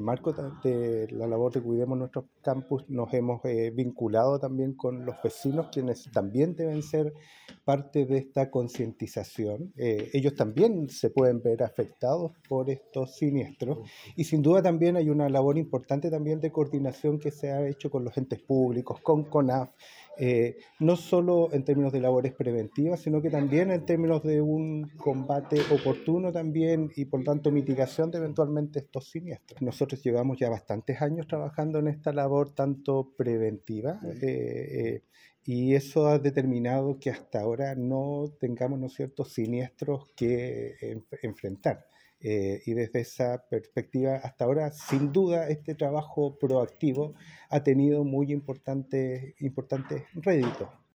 marco de la labor de Cuidemos Nuestros Campus nos hemos vinculado también con los vecinos, quienes también deben ser parte de esta concientización. Ellos también se pueden ver afectados por estos siniestros y sin duda también hay una labor importante también de coordinación que se ha hecho con los entes públicos, con CONAF, no solo en términos de labores preventivas, sino que también en términos de un combate oportuno también y por tanto mitigación de eventualmente estos siniestros. Nosotros llevamos ya bastantes años trabajando en esta labor tanto preventiva y eso ha determinado que hasta ahora no tengamos, ¿no es cierto?, siniestros que enfrentar. Y desde esa perspectiva, hasta ahora, sin duda, este trabajo proactivo ha tenido muy importantes réditos.